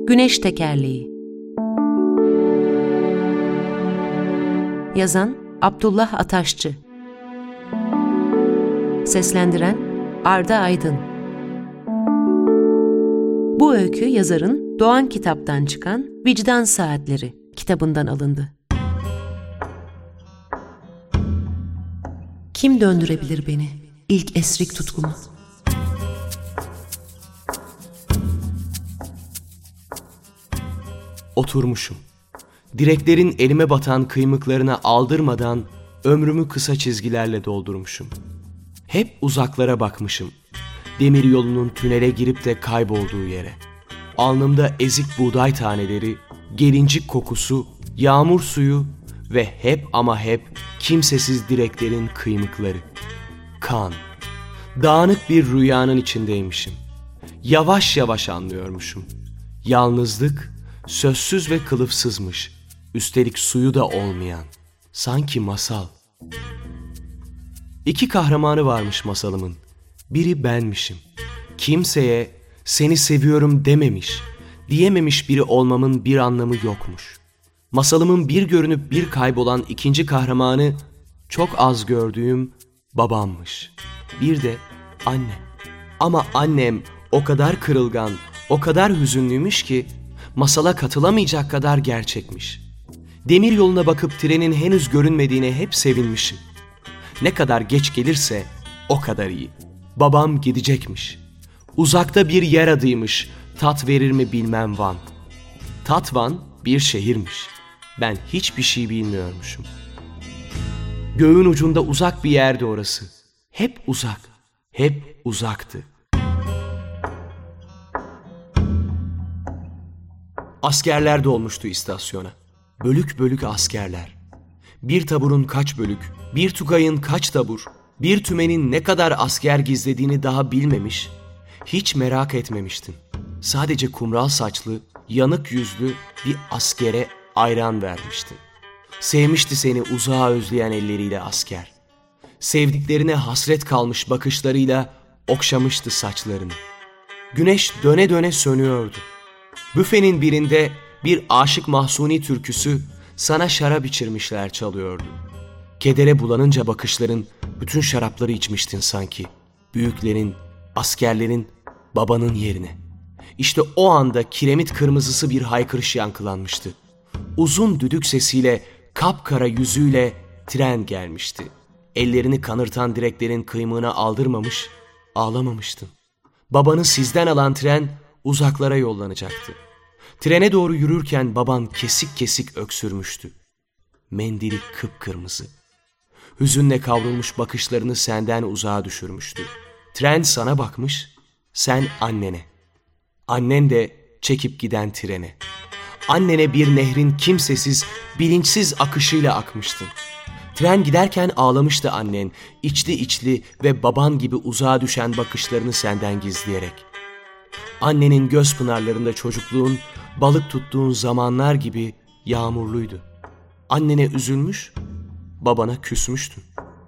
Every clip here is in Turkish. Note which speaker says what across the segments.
Speaker 1: Güneş Tekerleği. Yazan Abdullah Ataşçı. Seslendiren Arda Aydın. Bu öykü yazarın Doğan Kitap'tan çıkan Vicdan Saatleri kitabından alındı. Kim döndürebilir beni, ilk esrik tutkumu?
Speaker 2: Oturmuşum. Direklerin elime batan kıymıklarına aldırmadan ömrümü kısa çizgilerle doldurmuşum. Hep uzaklara bakmışım. Demir yolunun tünele girip de kaybolduğu yere. Alnımda ezik buğday taneleri, gelincik kokusu, yağmur suyu ve hep ama hep kimsesiz direklerin kıymıkları. Kan. Dağınık bir rüyanın içindeymişim. Yavaş yavaş anlıyormuşum. Yalnızlık sözsüz ve kılıfsızmış. Üstelik suyu da olmayan. Sanki masal. İki kahramanı varmış masalımın. Biri benmişim. Kimseye seni seviyorum dememiş, diyememiş biri olmamın bir anlamı yokmuş. Masalımın bir görünüp bir kaybolan ikinci kahramanı çok az gördüğüm babammış. Bir de anne. Ama annem o kadar kırılgan, o kadar hüzünlüymüş ki masala katılamayacak kadar gerçekmiş. Demir yoluna bakıp trenin henüz görünmediğine hep sevinmişim. Ne kadar geç gelirse o kadar iyi. Babam gidecekmiş. Uzakta bir yer adıymış. Tat verir mi bilmem Van. Tatvan bir şehirmiş. Ben hiçbir şey bilmiyormuşum. Göğün ucunda uzak bir yerde orası. Hep uzak, hep uzaktı. Askerler dolmuştu istasyona. Bölük bölük askerler. Bir taburun kaç bölük, bir tugayın kaç tabur, bir tümenin ne kadar asker gizlediğini daha bilmemiş, hiç merak etmemiştin. Sadece kumral saçlı, yanık yüzlü bir askere ayran vermiştin. Sevmişti seni uzağa özleyen elleriyle asker. Sevdiklerine hasret kalmış bakışlarıyla okşamıştı saçlarını. Güneş döne döne sönüyordu. Büfenin birinde bir Aşık Mahzuni türküsü sana şarap içirmişler çalıyordu. Kedere bulanınca bakışların bütün şarapları içmiştin sanki. Büyüklerin, askerlerin, babanın yerine. İşte o anda kiremit kırmızısı bir haykırış yankılanmıştı. Uzun düdük sesiyle, kapkara yüzüyle tren gelmişti. Ellerini kanırtan direklerin kıymığına aldırmamış, ağlamamıştın. Babanı sizden alan tren uzaklara yollanacaktı. Trene doğru yürürken baban kesik kesik öksürmüştü. Mendili kıpkırmızı. Hüzünle kavrulmuş bakışlarını senden uzağa düşürmüştü. Tren sana bakmış, sen annene. Annen de çekip giden trene. Annene bir nehrin kimsesiz, bilinçsiz akışıyla akmıştın. Tren giderken ağlamıştı annen, içli içli ve baban gibi uzağa düşen bakışlarını senden gizleyerek. Annenin göz pınarlarında çocukluğun, balık tuttuğun zamanlar gibi yağmurluydu. Annene üzülmüş, babana küsmüştün.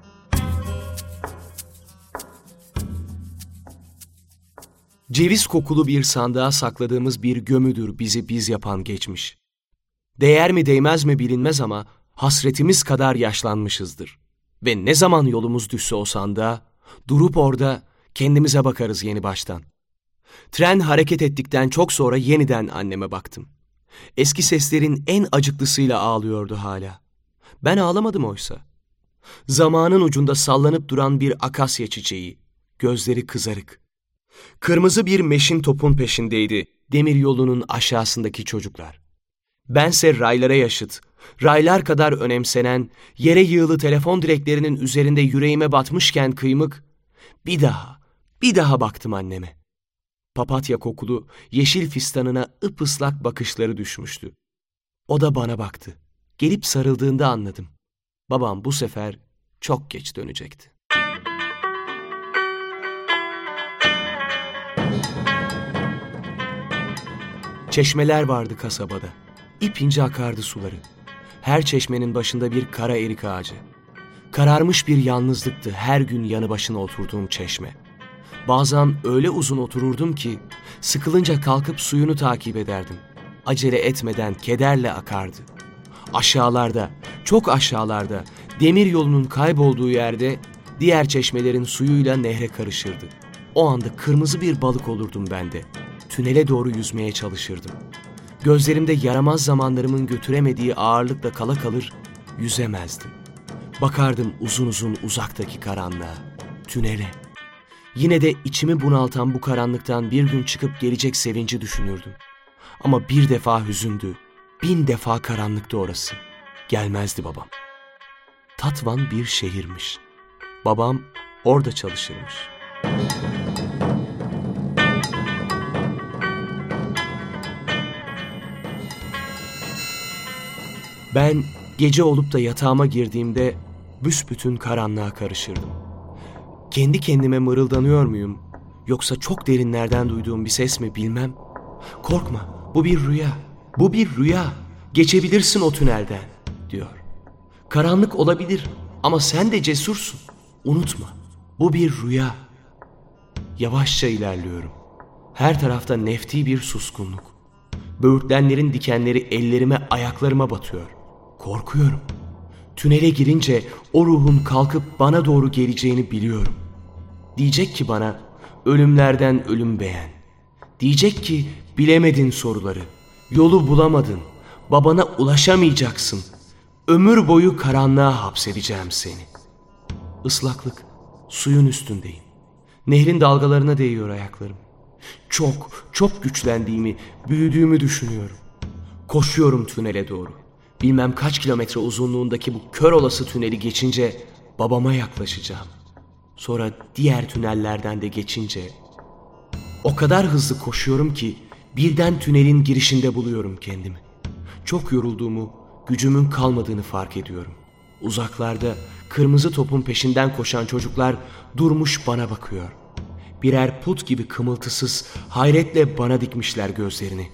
Speaker 2: Ceviz kokulu bir sandığa sakladığımız bir gömüdür bizi biz yapan geçmiş. Değer mi değmez mi bilinmez ama hasretimiz kadar yaşlanmışızdır. Ve ne zaman yolumuz düşse o sandığa, durup orada kendimize bakarız yeni baştan. Tren hareket ettikten çok sonra yeniden anneme baktım. Eski seslerin en acıklısıyla ağlıyordu hala. Ben ağlamadım oysa. Zamanın ucunda sallanıp duran bir akasya çiçeği, gözleri kızarık. Kırmızı bir meşin topun peşindeydi demir yolunun aşağısındaki çocuklar. Bense raylara yaşıt, raylar kadar önemsenen, yere yığılı telefon direklerinin üzerinde yüreğime batmışken kıymık, bir daha baktım anneme. Papatya kokulu yeşil fistanına ıpıslak bakışları düşmüştü. O da bana baktı. Gelip sarıldığında anladım. Babam bu sefer çok geç dönecekti. Çeşmeler vardı kasabada. İpince akardı suları. Her çeşmenin başında bir kara erik ağacı. Kararmış bir yalnızlıktı her gün yanı başına oturduğum çeşme. Bazen öyle uzun otururdum ki sıkılınca kalkıp suyunu takip ederdim. acele etmeden kederle akardı. Aşağılarda, çok aşağılarda, demir yolunun kaybolduğu yerde diğer çeşmelerin suyuyla nehre karışırdı. O anda kırmızı bir balık olurdum ben de. Tünele doğru yüzmeye çalışırdım. Gözlerimde yaramaz zamanlarımın götüremediği ağırlıkla kala kalır, yüzemezdim. Bakardım uzun uzun uzaktaki karanlığa, tünele. Yine de içimi bunaltan bu karanlıktan bir gün çıkıp gelecek sevinci düşünürdüm. Ama bir defa hüzündü, 1000 defa karanlıktı orası. Gelmezdi babam. Tatvan bir şehirmiş. Babam orada çalışırmış. Ben gece olup da yatağıma girdiğimde büsbütün karanlığa karışırdım. Kendi kendime mırıldanıyor muyum, yoksa çok derinlerden duyduğum bir ses mi bilmem. Korkma, bu bir rüya, bu bir rüya. Geçebilirsin o tünelden, diyor. Karanlık olabilir ama sen de cesursun. Unutma, bu bir rüya. Yavaşça ilerliyorum. Her tarafta nefti bir suskunluk. Böğürtlenlerin dikenleri ellerime, ayaklarıma batıyor. Korkuyorum. Tünele girince o ruhun kalkıp bana doğru geleceğini biliyorum. Diyecek ki bana, ölümlerden ölüm beğen. Diyecek ki, bilemedin soruları, yolu bulamadın, babana ulaşamayacaksın. Ömür boyu karanlığa hapsedeceğim seni. Islaklık, suyun üstündeyim. Nehrin dalgalarına değiyor ayaklarım. Çok güçlendiğimi, büyüdüğümü düşünüyorum. Koşuyorum tünele doğru. Bilmem kaç kilometre uzunluğundaki bu kör olası tüneli geçince babama yaklaşacağım. Sonra diğer tünellerden de geçince o kadar hızlı koşuyorum ki birden tünelin girişinde buluyorum kendimi. Çok yorulduğumu, gücümün kalmadığını fark ediyorum. Uzaklarda kırmızı topun peşinden koşan çocuklar durmuş bana bakıyor. Birer put gibi kımıltısız, hayretle bana dikmişler gözlerini.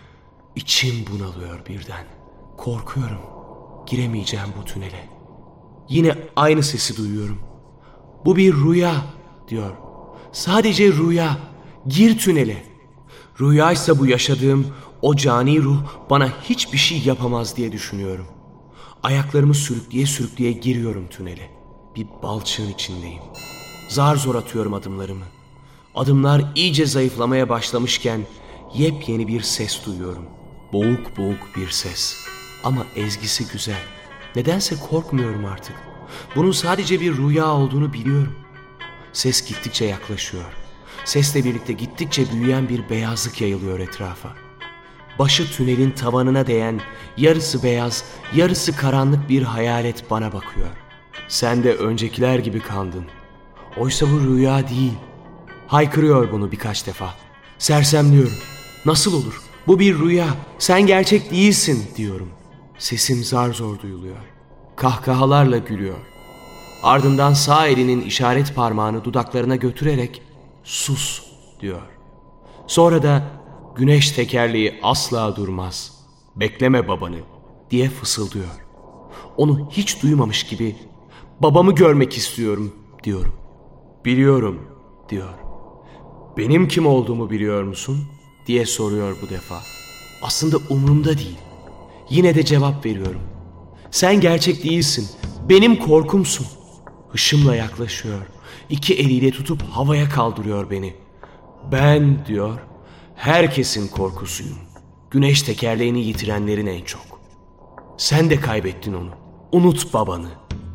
Speaker 2: İçim bunalıyor birden. Korkuyorum. Giremeyeceğim bu tünele. Yine aynı sesi duyuyorum. Bu bir rüya, diyor. Sadece rüya. Gir tünele. Rüyaysa bu yaşadığım, o cani ruh bana hiçbir şey yapamaz diye düşünüyorum. Ayaklarımı sürükleye sürükleye giriyorum tünele. Bir balçığın içindeyim. Zar zor atıyorum adımlarımı. Adımlar iyice zayıflamaya başlamışken yepyeni bir ses duyuyorum. Boğuk boğuk bir ses. Ama ezgisi güzel. Nedense korkmuyorum artık. Bunun sadece bir rüya olduğunu biliyorum. Ses gittikçe yaklaşıyor. Sesle birlikte gittikçe büyüyen bir beyazlık yayılıyor etrafa. Başı tünelin tavanına değen, yarısı beyaz, yarısı karanlık bir hayalet bana bakıyor. Sen de öncekiler gibi kandın. Oysa bu rüya değil. Haykırıyor bunu birkaç defa. Sersemliyorum. Nasıl olur? Bu bir rüya. Sen gerçek değilsin, diyorum. Sesim zar zor duyuluyor. Kahkahalarla gülüyor. Ardından sağ elinin işaret parmağını dudaklarına götürerek sus, diyor. Sonra da güneş tekerleği asla durmaz. Bekleme babanı, diye fısıldıyor. Onu hiç duymamış gibi babamı görmek istiyorum, diyorum. Biliyorum, diyor. Benim kim olduğumu biliyor musun? Diye soruyor bu defa. Aslında umurumda değil. Yine de cevap veriyorum. Sen gerçek değilsin. Benim korkumsun. Hışımla yaklaşıyor. 2 eliyle tutup havaya kaldırıyor beni. Ben, diyor, herkesin korkusuyum. Güneş tekerleğini yitirenlerin en çok. Sen de kaybettin onu. Unut babanı.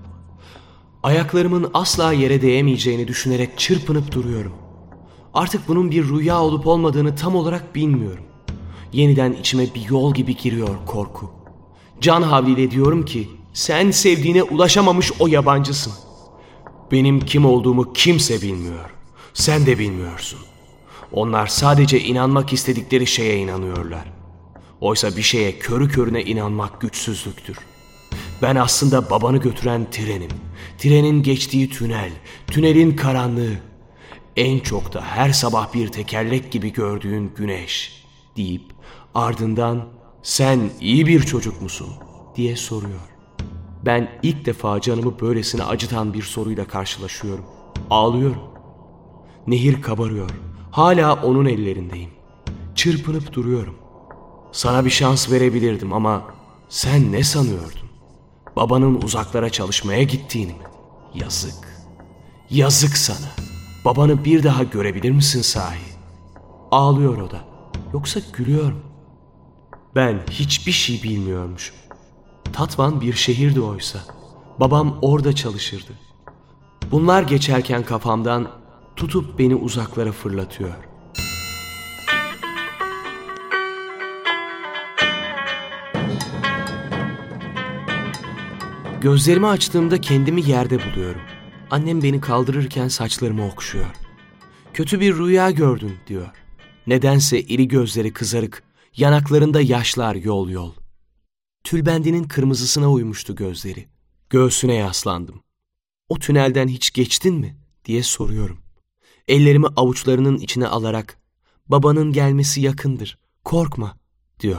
Speaker 2: Ayaklarımın asla yere değemeyeceğini düşünerek çırpınıp duruyorum. Artık bunun bir rüya olup olmadığını tam olarak bilmiyorum. Yeniden içime bir yol gibi giriyor korku. Can havliyle diyorum ki, sen sevdiğine ulaşamamış o yabancısın. Benim kim olduğumu kimse bilmiyor. Sen de bilmiyorsun. Onlar sadece inanmak istedikleri şeye inanıyorlar. Oysa bir şeye körü körüne inanmak güçsüzlüktür. Ben aslında babanı götüren trenim. Trenin geçtiği tünel, tünelin karanlığı. En çok da her sabah bir tekerlek gibi gördüğün güneş, deyip ardından sen iyi bir çocuk musun diye soruyor. Ben ilk defa canımı böylesine acıtan bir soruyla karşılaşıyorum. Ağlıyorum. Nehir kabarıyor. Hala onun ellerindeyim. Çırpınıp duruyorum. Sana bir şans verebilirdim ama sen ne sanıyordun? Babanın uzaklara çalışmaya gittiğini mi? Yazık. Yazık sana. Babanı bir daha görebilir misin sahi? Ağlıyor o da. Yoksa gülüyor mu? Ben hiçbir şey bilmiyormuşum. Tatvan bir şehirdi oysa. Babam orada çalışırdı. Bunlar geçerken kafamdan tutup beni uzaklara fırlatıyor. Gözlerimi açtığımda kendimi yerde buluyorum. Annem beni kaldırırken saçlarımı okşuyor. Kötü bir rüya gördün diyor. Nedense iri gözleri kızarık, yanaklarında yaşlar yol yol. Tülbendinin kırmızısına uymuştu gözleri. Göğsüne yaslandım. O tünelden hiç geçtin mi diye soruyorum. Ellerimi avuçlarının içine alarak babanın gelmesi yakındır, korkma diyor.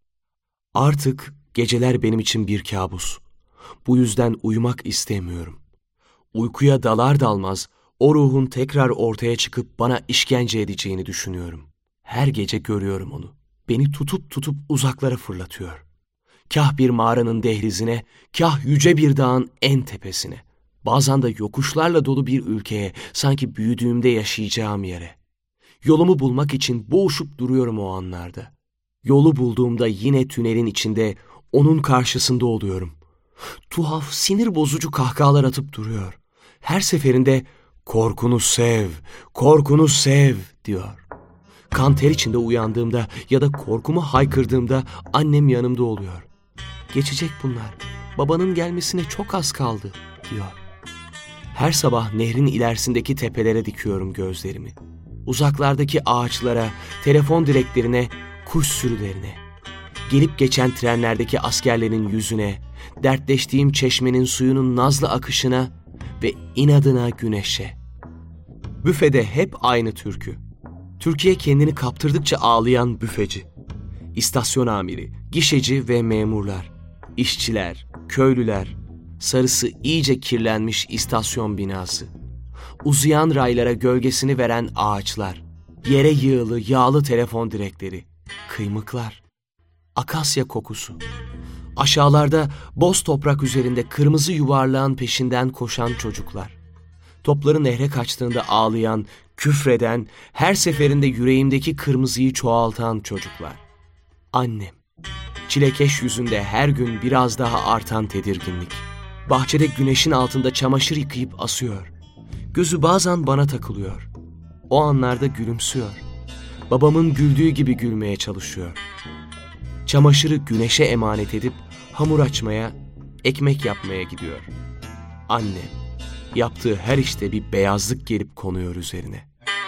Speaker 2: Artık geceler benim için bir kabus. Bu yüzden uyumak istemiyorum. Uykuya dalar dalmaz o ruhun tekrar ortaya çıkıp bana işkence edeceğini düşünüyorum. Her gece görüyorum onu. Beni tutup uzaklara fırlatıyor. Kah bir mağaranın dehlizine, kah yüce bir dağın en tepesine. Bazen de yokuşlarla dolu bir ülkeye, sanki büyüdüğümde yaşayacağım yere. Yolumu bulmak için boğuşup duruyorum o anlarda. Yolu bulduğumda yine tünelin içinde, onun karşısında oluyorum. Tuhaf, sinir bozucu kahkahalar atıp duruyor. Her seferinde "Korkunu sev, korkunu sev" diyor. Kan ter içinde uyandığımda ya da korkumu haykırdığımda annem yanımda oluyor. Geçecek bunlar. Babanın gelmesine çok az kaldı diyor. Her sabah nehrin ilerisindeki tepelere dikiyorum gözlerimi. Uzaklardaki ağaçlara, telefon direklerine, kuş sürülerine. Gelip geçen trenlerdeki askerlerin yüzüne, dertleştiğim çeşmenin suyunun nazlı akışına ve inadına güneşe. Büfede hep aynı türkü. Türkiye kendini kaptırdıkça ağlayan büfeci. İstasyon amiri, gişeci ve memurlar, işçiler, köylüler, sarısı iyice kirlenmiş istasyon binası, uzayan raylara gölgesini veren ağaçlar, yere yığılı yağlı telefon direkleri, kıymıklar, akasya kokusu. Aşağılarda boz toprak üzerinde kırmızı yuvarlağın peşinden koşan çocuklar. Topları nehre kaçtığında ağlayan, küfreden, her seferinde yüreğimdeki kırmızıyı çoğaltan çocuklar. Annem. Çilekeş yüzünde her gün biraz daha artan tedirginlik. Bahçede güneşin altında çamaşır yıkayıp asıyor. Gözü bazen bana takılıyor. O anlarda gülümsüyor. Babamın güldüğü gibi gülmeye çalışıyor. Çamaşırı güneşe emanet edip hamur açmaya, ekmek yapmaya gidiyor. Annem. Yaptığı her işte bir beyazlık gelip konuyor üzerine.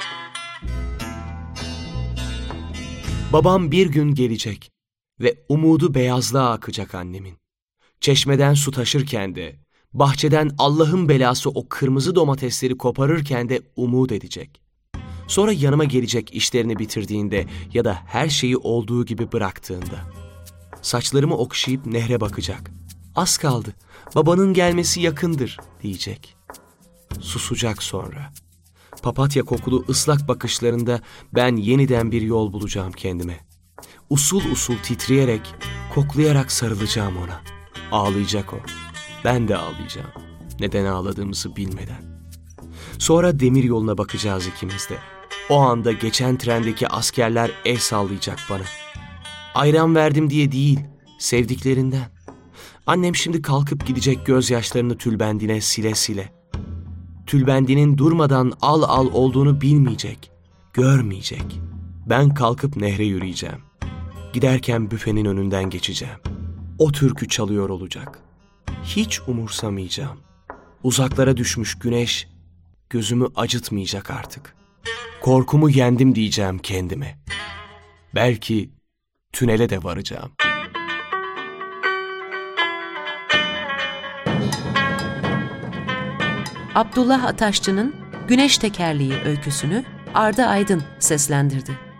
Speaker 2: Babam bir gün gelecek ve umudu beyazlığa akacak annemin. Çeşmeden su taşırken de, bahçeden Allah'ın belası o kırmızı domatesleri koparırken de umut edecek. Sonra yanıma gelecek işlerini bitirdiğinde ya da her şeyi olduğu gibi bıraktığında. Saçlarımı okşayıp nehre bakacak. Az kaldı, babanın gelmesi yakındır diyecek. Susacak sonra. Papatya kokulu ıslak bakışlarında ben yeniden bir yol bulacağım kendime. Usul usul titreyerek, koklayarak sarılacağım ona. Ağlayacak o. Ben de ağlayacağım. Neden ağladığımızı bilmeden. Sonra demir yoluna bakacağız ikimiz de. O anda geçen trendeki askerler el sallayacak bana. Ayran verdim diye değil, sevdiklerinden. Annem şimdi kalkıp gidecek gözyaşlarını tülbendine sile sile. Tülbendinin durmadan al al olduğunu bilmeyecek, görmeyecek. Ben kalkıp nehre yürüyeceğim. Giderken büfenin önünden geçeceğim. O türkü çalıyor olacak. Hiç umursamayacağım. Uzaklara düşmüş güneş gözümü acıtmayacak artık. Korkumu yendim diyeceğim kendime. Belki tünele de varacağım.
Speaker 1: Abdullah Ataşçı'nın Güneş Tekerleği öyküsünü Arda Aydın seslendirdi.